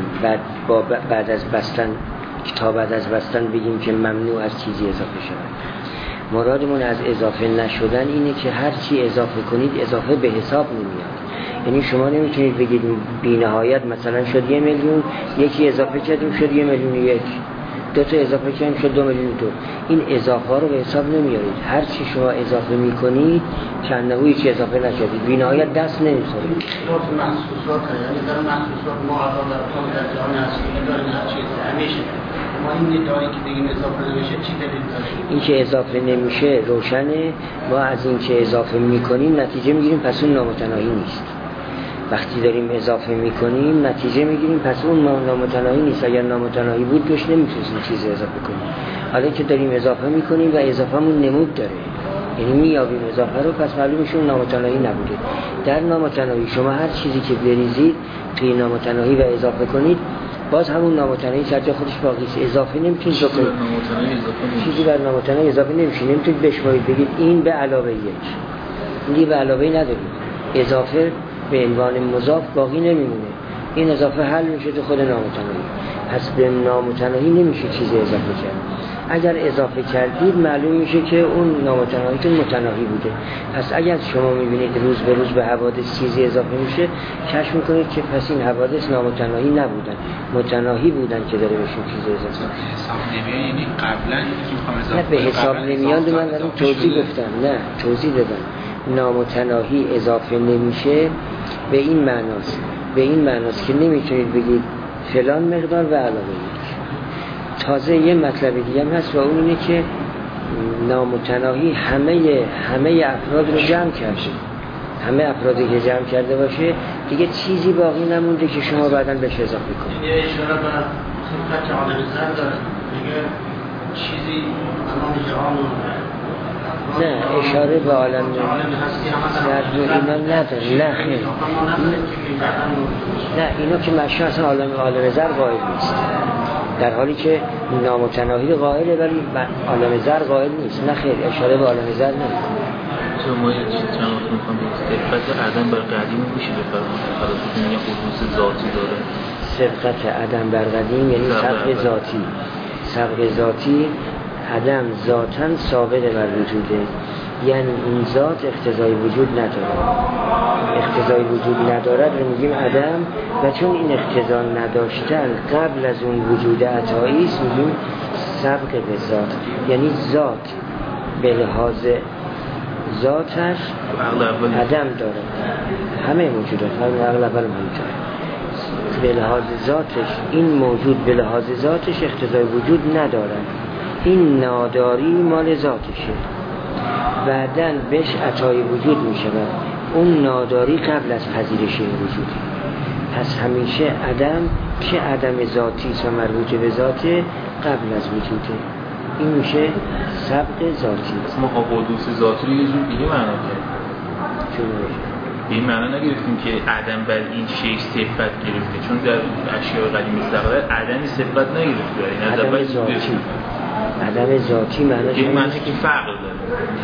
بعد از بستن تا بعد از بستن بگیم که ممنوع از چیزی اضافه شود. مرادمون از اضافه نشدن اینه که هر چی اضافه کنید اضافه به حساب نمیاد. یعنی شما نمیتونید بگید بی نهایت مثلا شد 1 میلیون، یکی اضافه کردیم شد 1 میلیون 1، 2 تا اضافه کردیم شد 2 میلیون 2. این اضافه ها رو به حساب نمیارید. هر چی شما اضافه میکنید چند نهوی چی اضافه نشدید بی نهایت دست نمیخورید. اختلاف محسوسات یعنی در محسوسات ما عطا در کام در جهان هستی داریم هر چیز همیشه. ما این ندایی که بگیم اضافه نمیشه چی دلیل داره؟ این که اضافه نمیشه روشنه. ما از این که اضافه میکنیم نتیجه میگیریم پس اون نامتناهی نیست. وقتی داریم اضافه میکنیم نتیجه میگیریم پس اون نامتناهی نیست. اگر نامتناهی بود توش نمیتونیم چیزی اضافه کنیم. حالا که داریم اضافه میکنیم و اضافه‌مون نمود داره، یعنی میابیم اضافه رو، پس معلوم میشه اون نامتناهی نبوده. در نامتناهی شما هر چیزی که بریزید توی نامتناهی و اضافه کنید باز همون نامتناهی سر جا خودش باقی است. اضافه نمیتونید بکنید. چیزی بر نامتناهی اضافه نمیشه. نمیتونید بشمارید بگید این به علاوه 1. این به علاوه ندارید. اضافه به عنوان مضاف باقی نمیمونه. این اضافه حل میشه تو خود نامتناهی. پس به نامتناهی نمیشه چیزی اضافه کرد. اگر اضافه کردید معلوم میشه که اون نامتناهیتون متناهی بوده. پس اگر شما میبینید روز به روز به حوادث چیزی اضافه میشه کشف میکنید که پس این حوادث نامتناهی نبودن، متناهی بودن که داره بهشون چیزی اضافه میشه. حساب نمیان یعنی قبلا نه به حساب نمیان من دارم توضیح گفتم. نه توضیح دادم. نامتناهی اضافه نمیشه به این معناست. به این معناست که نمیتونید بگید فلان مقدار و علاوه 1. تازه یه مطلب دیگه هم هست و اون اینه که نامتناهی همه افراد رو جمع کرده. همه افرادی که جمع کرده باشه دیگه چیزی باقی نمونده که شما بعداً بهش اضافه کنید. یه اشاره به خلقت عالم زر داره. دیگه چیزی تمام جهان نه اشاره به عالم زر اینا نداره. نه خیلی نه اینو که مشروع اصلا عالم زر قائل نیست، در حالی که نامتناهی قائله ولی عالم زر قائل نیست. نه خیر اشاره به عالم زر نیست. تو ما یه چیز چند وقت میکنم سبقت عدم بر قدیم میشه بفرمایید خلاص میگه خصوص ذاتی داره. سبقت عدم بر قدیم یعنی سبق ذاتی. سبق ذاتی عدم ذاتاً سابق بر وجوده، یعنی این ذات اقتضای وجود نداره. اقتضای وجود ندارد رو میگیم عدم و چون این اقتضا نداشتن قبل از اون وجود عطایی است میگیم سبق به ذات. یعنی ذات به لحاظ ذاتش عدم داره. همه موجودات همین عقل اول همینطور به لحاظ ذاتش این موجود به لحاظ ذاتش اقتضای وجود ندارد، این ناداری مال ذاتشه، بعداً بهش عطای وجود می شود. اون ناداری قبل از پذیرش این وجود، پس همیشه عدم که عدم ذاتی و مربوط به ذاته قبل از وجوده، این میشه سبق ذاتی. ما حدوث ذاتی رو یه جور دیگه معنا کردیم. چون به این معنا نگرفتیم که عدم بر این شیء صفت گرفته، چون در اشیاء قدیم استقلال عدمی صفت نگرفته، یعنی از اول ذاتی. عدم ذاتی معناش این معنی که فرق داره.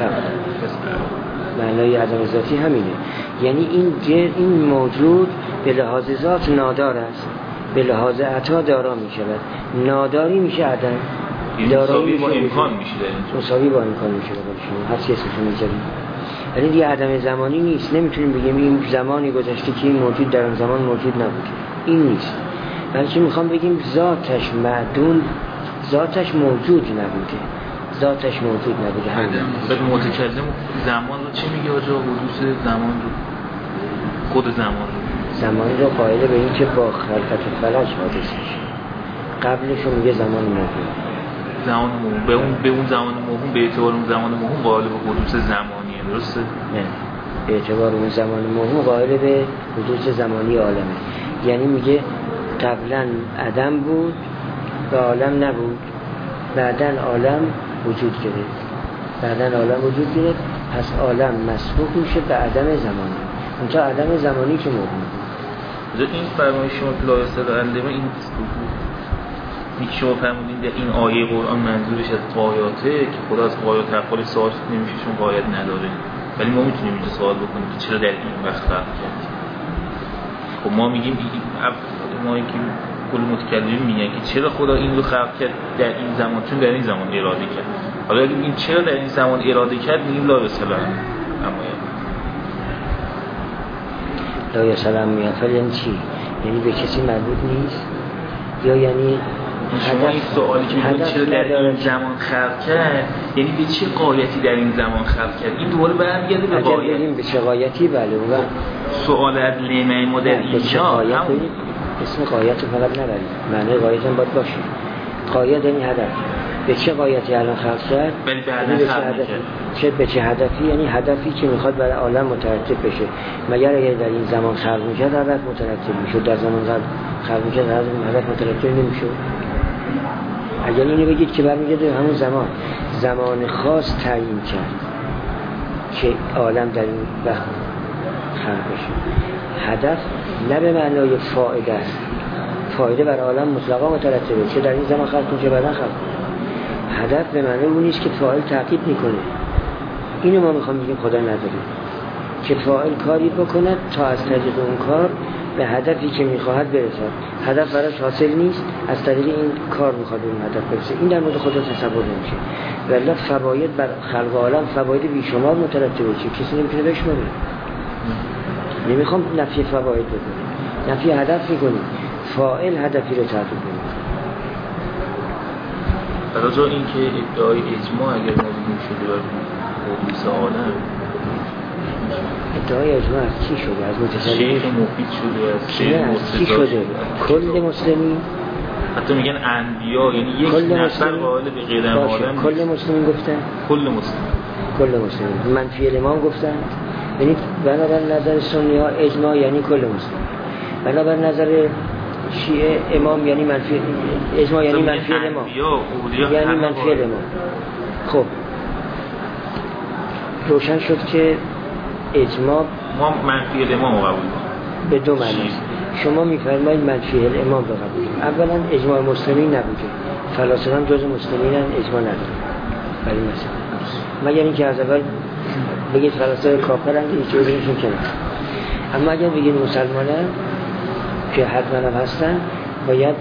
معنای عدم ذاتی همینه، یعنی این موجود به لحاظ ذات نادار است، به لحاظ عطا دارا می شود. ناداری میشه عدم، مساوی با امکان میشه، مساوی با امکان میشه. شما هر چیزی رو میذارید، ولی دیگه عدم زمانی نیست. نمیتونیم بگیم این زمانی گذشته که این موجود در اون زمان موجود نبود، این نیست. بلکه میخوام بگیم ذاتش معدوم، ذاتش موجود نبوده، ذاتش موجود نبوده. بعد متکلم زمان رو چی میگه آجا؟ حدوث زمان رو، خود زمان رو قائل به این که با خلقت فلک حادث میشه، قبلش رو میگه زمان موهوم. به اون زمان موهوم، به اعتبار اون زمان موهوم قائل به حدوث زمانیه، درسته؟ نه، به اعتبار اون زمان موهوم قائل به حدوث زمانی عالمه. یعنی میگه قبلا عدم بود و عالم نبود، بعداً عالم وجود گرفت، پس عالم مسبوق میشه به عدم زمانی. اونجا عدم زمانی که موجود. این فرمایش شما که لا یصل عندما این شما فرمودین در این آیه قرآن منظورش از غایاته که خدا از غایات افعال سوال نمیشه چون غایت نداره، ولی ما میتونیم اینجا سوال بکنیم که چرا در این وقت فرق کرد. خب ما میگیم ما که کل متکلمین میگن که چرا خدا این رو خلق کرد در این زمان، چون در این زمان اراده کرد. حالا اگه این چرا در این زمان اراده کرد میگیم لا یصل لا یسلم میافل یعنی چی؟ یعنی به کسی مربوط نیست، یا یعنی شما این سوالی که میگید چرا در این زمان خلق کرد، یعنی به چه غایتی در این زمان خلق کرد؟ این دوباره برمیگرده به غایت. اگر به چه غایتی؟ بله، اون سوال از لیمه ما در اینجا اسم غایت رو فقط نبرید، معنی غایت هم باید باشه. غایت یعنی هدف. به چه غایتی الان خلق کرد؟ ولی بعدا خلق کرد. به چه هدفی؟ یعنی هدفی که میخواد برای عالم مترتب بشه. مگر اگر در این زمان خلق میکرد هدف مترتب میشد، در زمان خلق میکرد هدف مترتب نمیشد. اگر اینو بگید که برمیگرده همون زمان خاص تعیین کرد که عالم در این وقت خلق بشه. هدف نه به معنای فایده است، فایده بر عالم مطلقا مترتبه، چه در این زمان خلق کنه چه بعدا خلق. هدف به معنی اون نیست که فاعل تعقیب میکنه. اینو ما میخوام بگیم خدا نداریم که فاعل کاری بکند تا از طریق اون کار به هدفی که میخواهد برسد. هدف براش حاصل نیست، از طریق این کار میخواد به اون هدف برسه. این در مورد خدا تصور نمیشه. ولی فواید بر خلق عالم فواید بیشمار مترتبه، چه کسی نمیتونه بشماره. نمیخوام نفی فواید بکنیم، نفی هدف میکنیم، فاعل هدفی رو تعقیب کنیم. برای این که ادعای اجماع اگر ما بگیم شده بر حدوث عالم، ادعای اجماع از چی شده؟ از متکلمین؟ شیخ مفید شده، از شیخ چی شده؟ کل مسلمین؟ حتی میگن انبیا، یعنی یک نفر قائل به غیر عالم. کل مسلمین گفتن؟ کل مسلمین منفی امام گفتن. یعنی بنابر نظر سنی ها اجماع یعنی کل مسلمین، بنابر نظر شیعه امام یعنی منفی، اجماع یعنی منفی امام، یعنی منفی امام. خب روشن شد که اجماع ما منفی امام قبول کنیم به دو معنی. شما میفرمایید منفی امام رو قبول کنیم. اولا اجماع مسلمین نبوده، فلاسفه هم جز مسلمین هم اجماع نداره برای مثلا، مگر اینکه از اول بگید فلاسفه کافرن هیچ چیزیشون کنه. اما اگر بگید مسلمانن که حتما هم هستن، باید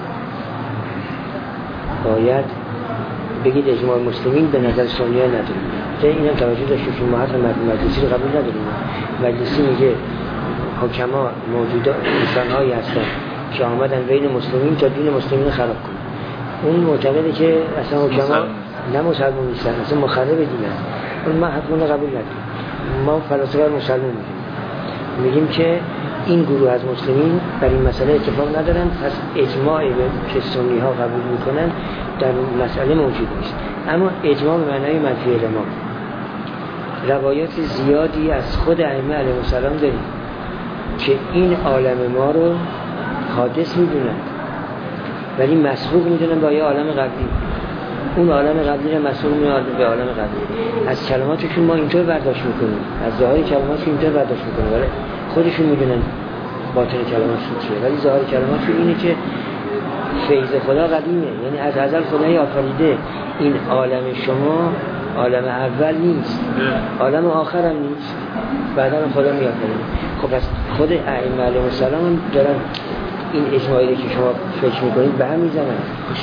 بگید اجماع مسلمین به نظر سنی ها نداریم. این هم توجه داشته که ما حتی مجلسی رو قبول نداریم. مجلسی میگه حکما موجوده انسان هایی هستن که آمدن بین مسلمین تا دین مسلمین خراب کنن. اون معتقده که اصلا حکما نه مسلمان نیستن، اصلا مخرب دینن. اون ما حتما قبول نداریم. ما فلاسفه مسلمان میگیم که این گروه از مسلمین بر این مسئله اتفاق ندارن، پس اجماع که سنی ها قبول میکنن در مسئله موجود نیست. اما اجماع به معنای منفی الامام، روایات زیادی از خود ائمه علیهم السلام داریم که این عالم ما رو حادث میدونن ولی مسبوق میدونن با یه عالم قبلی، اون عالم قبلی رو مسبوق میدونن به عالم قبلی. از کلماتشون ما اینطور برداشت میکنیم، از ظاهر کلماتشون اینطور برداشت میکنیم ولی خودشون میدونن باطن کلماتشون چیه، ولی ظاهر کلماتشون اینه که فیض خدا قدیمه، یعنی از ازل خدای آفریده. این عالم شما عالم اول نیست، عالم آخر هم نیست، بعدا خدا میآفرینه. خب پس خود ائمه علیهم السلام هم دارن این اجماعی که شما فکر میکنید به هم میزنن.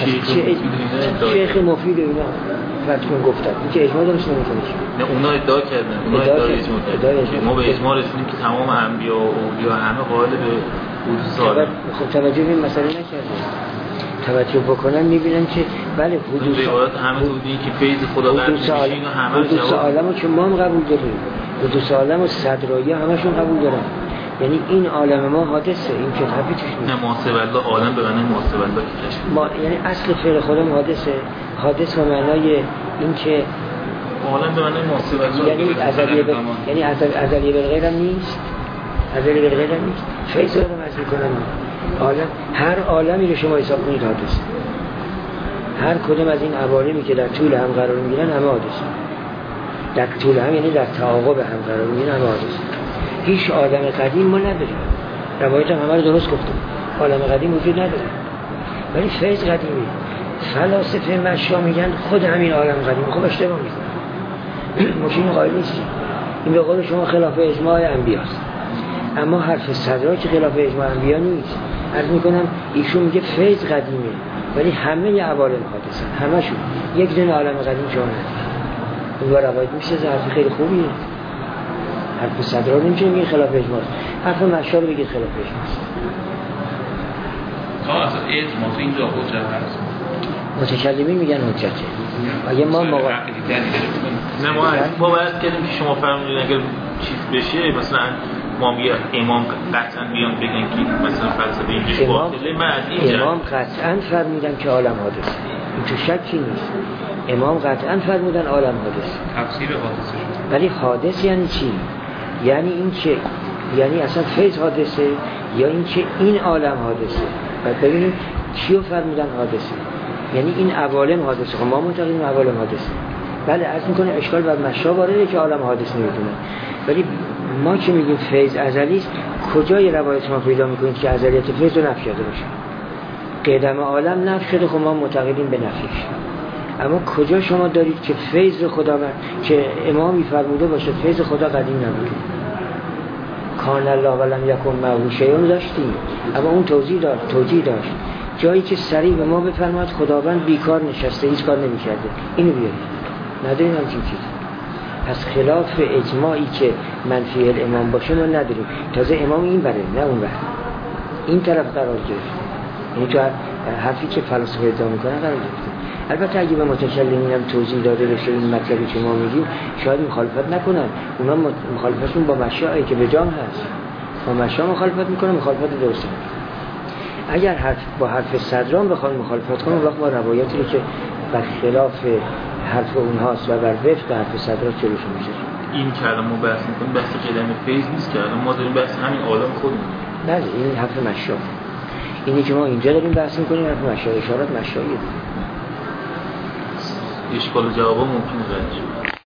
شیخ مفید اینا فتکون گفتن این که اجماع درست نمیکنه. نه اونا ادعا کردن، اونا ادعا کردن ما به اجماع رسیدیم که تمام انبیا و اولیا همه قائل به حدوث عالم. خب توجه به این مسئله نکردن، توجه بکنن میبینن که بله حدوث روایات همه تو این که فیض خدا قدیم میشه، اینا همه حدوث عالمو که ما هم قبول داریم، حدوث عالم و صدرایی همشون قبول دارن. یعنی این عالم ما حادثه، این که طبیعیش نیست. نه محاسب الله عالم به معنای محاسب الله که کشف ما یعنی اصل فعل خودم حادثه، حادث به معنای این که عالم به معنای محاسب الله یعنی ازلی به غیر هم نیست، ازلی به غیر هم نیست. فیض رو معنی میکنن عالم، هر عالمی رو شما حساب کنید حادثه. هر کدوم از این عوالمی که در طول هم قرار میگیرن همه حادثه. در طول هم یعنی در تعاقب هم قرار میگیرن همه حادثه. هیچ عالم قدیم ما نداریم، روایت هم همه رو درست گفتم، عالم قدیم وجود نداره ولی فیض قدیمی. فلاسفه مشا میگن خود همین عالم قدیم. خب اشتباه میکنن، مشین قائل نیستیم. این به قول شما خلاف اجماع انبیاست، اما حرف صدرا که خلاف اجماع انبیا نیست. عرض میکنم ایشون میگه فیض قدیمه ولی همه عوالم حادثن، همشون. یک دونه عالم قدیم شما نداره. این روایت میشه حرف خیلی خوبیه. حرف صدرا نمیشه میگه خلاف اجماع، حرف مشا رو بگید خلاف اجماع. اصلا اجماع تو اینجا حجت هست. متکلمین میگن حجته. اگه ما نه ما باید کردیم که شما فرمودید اگر چیز بشه مثلا ما میگه امام قطعا بیان بگن که مثلا فلسفه اینجوری باطله. من از این امام قطعا فرمودن که عالم حادثه، این تو شکی نیست. امام قطعا فرمودن عالم حادثه. تفسیر حادثه شد. ولی حادث یعنی چی؟ یعنی این که یعنی اصلا فیض حادثه یا این که این عالم حادثه. بعد ببینیم چیو فرمودن حادثه، یعنی این عوالم حادثه. ما معتقدیم عوالم حادثه. بله عرض میکنه اشکال بر مشا وارده که عالم حادث نمیدونه، ولی ما که میگیم فیض ازلی است، کجای روایت ما پیدا میکنید که ازلیت فیض رو نفی کرده باشه؟ قدم عالم نفی شده، خب ما معتقدیم به نفیش. اما کجا شما دارید که فیض خدا که امامی فرموده باشه فیض خدا قدیم نبوده؟ کان الله ولم یکن معه شیء داشتیم، اما اون توضیح داشت. جایی که صریح به ما بفرماد خداوند بیکار نشسته هیچ کار نمی‌کرده، اینو بیارید. نداریم همچین چیزی. پس خلاف اجماعی که منفی الامام باشه ما نداریم. تازه امام این بره نه اون بره، این طرف قرار گرفت. یعنی تو حرفی که فلسفه ادعا میکنه قرار گرفته. البته اگه به متکلمین هم توضیح داده بشه این مطلبی که ما میگیم شاید مخالفت نکنن. اونا مخالفتشون با مشاعی که به جام هست، با مشاع مخالفت میکنه، مخالفت درسته. اگر با حرف صدران بخوان مخالفت کنن وقت با روایاتی که بر خلاف حرف اونهاست و بر وفق حرف صدران جلوشون میشه. این کلام ما بحث میکنیم بحث کلمه فیض نیست که ما داریم بحث همین عالم خودمون. نه این حرف مشاع، اینی که ما اینجا داریم بحث میکنیم حرف مشاع، اشارات مشاعیه. اشکال و جواب ممکنه